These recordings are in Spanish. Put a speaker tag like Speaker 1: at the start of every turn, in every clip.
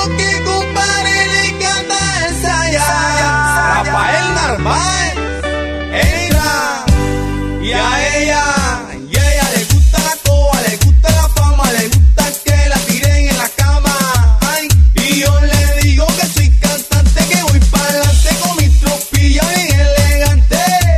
Speaker 1: digo que compadre le encanta ensayar. Rafael Narváez, Eira, y a ella le gusta la coba, le gusta la fama, le gusta que la tiren en la cama. Ay, y yo le digo que soy cantante, que voy para adelante con mi tropilla bien elegante.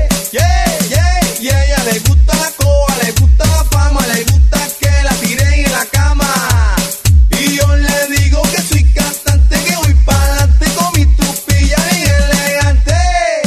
Speaker 1: Y a ella le gusta la coba, le gusta la fama, le gusta que la tiren en la cama. Y yo le digo que soy cantante, que voy para adelante con mi tropilla bien elegante.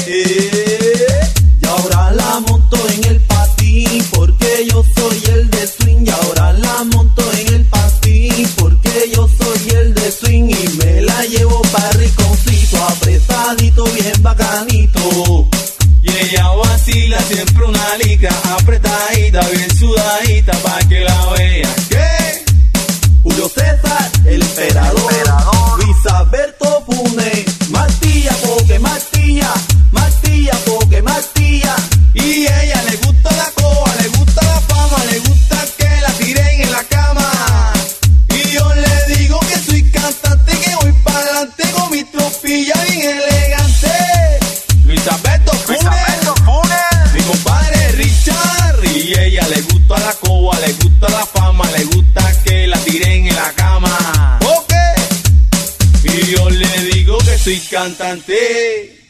Speaker 2: Y ahora la monto en el patín porque yo soy el de swing. Y ahora la monto en el patín porque yo soy el de swing. Y me la llevo para rinconcito, apretadito, bien bacanito.
Speaker 1: Y ella vacila siempre una liga apretadita, bien sudadita, pa' que la vean. ¿Qué?
Speaker 2: Julio César, el emperador, Luis Alberto Funes, martilla porque martilla, martilla porque martilla.
Speaker 1: Y a ella le gusta la coba, le gusta la fama, le gusta que la tiren en la cama. Y yo le digo que soy cantante, que voy para adelante con mi tropilla bien elegante. Luis Alberto Funes, mi compadre Richard. Y a ella le gusta la coba, le gusta la fama, le gusta que la tiren en la cama. ¿Ok? Y yo le digo que soy cantante.